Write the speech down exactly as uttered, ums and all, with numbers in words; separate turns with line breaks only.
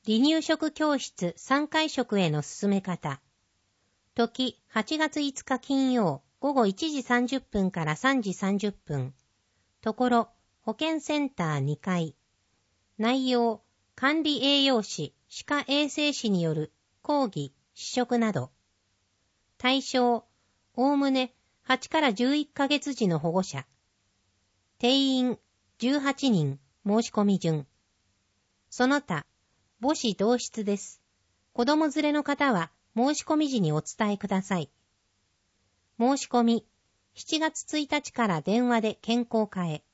離乳食教室さんかい食への進め方。時、はちがついつか金曜、午後いちじさんじゅっぷんからさんじさんじゅっぷん。ところ、保健センターにかい。内容、管理栄養士、歯科衛生士による講義、試食など。対象、おおむねはちからじゅういっかげつ児の保護者。定員、じゅうはちにん、申し込み順。その他、母子同室です。子供連れの方は申し込み時にお伝えください。申し込み、しちがつついたちから電話で健康課へ。